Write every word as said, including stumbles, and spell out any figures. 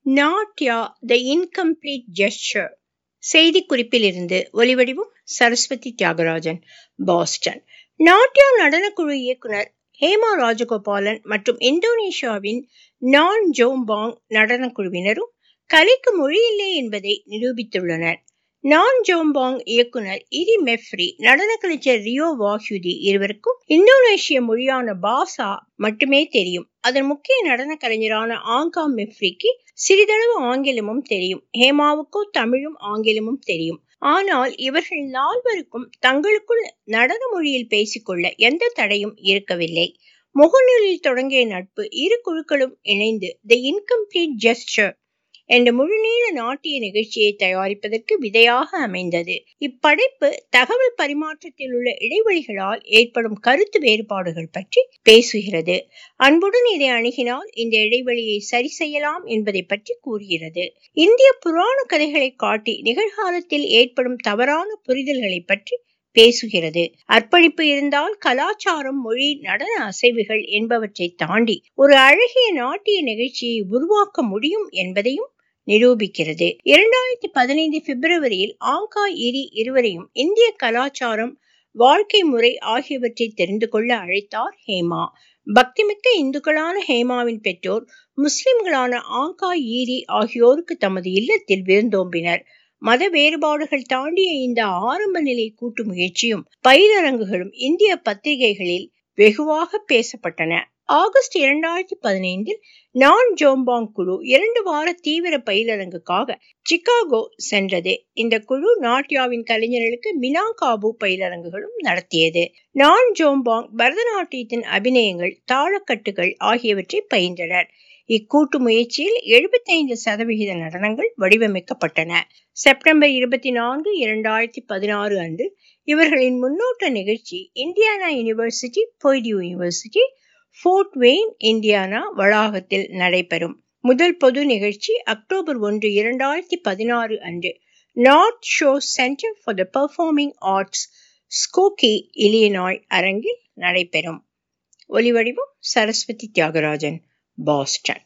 நாட்யா தி incomplete gesture. செய்திக்குறிப்பிலிருந்து ஒலிவடிவம் Saraswathi Thiagarajan, Boston. Natya நடனக்குழு இயக்குனர் ஹேமா ராஜகோபாலன் மற்றும் இந்தோனேஷியாவின் நான் ஜோம்பாங் நடனக்குழுவினரும் கலைக்கு மொழியில்லை என்பதை நிரூபித்துள்ளனர். நான் ஜோம்பாங் இயக்குனர் இரி மெஃப்ரி, நடன கலைஞர் ரியோ வாஹுதி இருவருக்கும் இந்தோனேஷிய மொழியான பாசா மட்டுமே தெரியும். அதன் முக்கிய நடன கலைஞரான ஆங்கா மெஃப்ரிக்கு சிறிதளவு ஆங்கிலமும் தெரியும். ஹேமாவுக்கோ தமிழும் ஆங்கிலமும் தெரியும். ஆனால் இவர்கள் நால்வருக்கும் தங்களுக்குள் நடன மொழியில் பேசிக்கொள்ள எந்த தடையும் இருக்கவில்லை. முகநூலில் தொடங்கிய நட்பு இரு குழுக்களும் இணைந்து தி இன்கம்ப்ளீட் ஜெஸ்டர் என்ற முழுநீள நாட்டிய நிகழ்ச்சியை தயாரிப்பதற்கு விதையாக அமைந்தது. இப்படைப்பு தகவல் பரிமாற்றத்தில் உள்ள இடைவெளிகளால் ஏற்படும் கருத்து வேறுபாடுகள் பற்றி பேசுகிறது. அன்புடன் இதை அணுகினால் இந்த இடைவெளியை சரி செய்யலாம் என்பதை பற்றி கூறுகிறது. இந்திய புராண கதைகளை காட்டி நிகழ்காலத்தில் ஏற்படும் தவறான புரிதல்களை பற்றி பேசுகிறது. அர்ப்பணிப்பு இருந்தால் கலாச்சாரம், மொழி, நடன அசைவுகள் என்பவற்றை தாண்டி ஒரு அழகிய நாட்டிய நிகழ்ச்சியை உருவாக்க முடியும் என்பதையும் நிரூபிக்கிறது. இரண்டாயிரத்தி பதினைந்து பிப்ரவரியில் ஆங்கா இரி இருவரையும் இந்திய கலாச்சாரம், வாழ்க்கை முறை ஆகியவற்றை தெரிந்து கொள்ள அழைத்தார் ஹேமா. பக்திமிக்க இந்துக்களான ஹேமாவின் பெற்றோர் முஸ்லிம்களான ஆங்கா ஈரி ஆகியோருக்கு தமது இல்லத்தில் விருந்தோம்பினர். மத வேறுபாடுகள் தாண்டிய இந்த ஆரம்ப நிலை கூட்டு முயற்சியும் பயிலரங்குகளும் இந்திய பத்திரிகைகளில் வெகுவாக பேசப்பட்டன. ஆகஸ்ட் இரண்டாயிரத்தி பதினைந்தில் நான் ஜோம்பாங் குழு இரண்டு வார தீவிர பயிலரங்குக்காக சிகாகோ சென்றது. இந்த குழு நாட்யாவின் கலைஞர்களுக்கு மினாகாபு பயிலரங்குகளும் நடத்தியது. நான் ஜோம்பாங் பரதநாட்டியத்தின் அபிநயங்கள், தாளக்கட்டுகள் ஆகியவற்றை பயின்றனர். இக்கூட்டு முயற்சியில் எழுபத்தி ஐந்து சதவிகித நடனங்கள் வடிவமைக்கப்பட்டன. செப்டம்பர் இருபத்தி நான்கு இரண்டாயிரத்தி பதினாறு அன்று இவர்களின் முன்னோட்ட நிகழ்ச்சி Indiana university, Purdue university, Fort Wayne, Indiana வளாகத்தில் நடைபெறும். முதல் பொது நிகழ்ச்சி அக்டோபர் ஒன்று இரண்டாயிரத்தி பதினாறு அன்று North Shore Center for the Performing Arts, Skokie, Illinois அரங்கில் நடைபெறும். ஒலிவடிவம் சரஸ்வதி தியாகராஜன், பாஸ்டன்.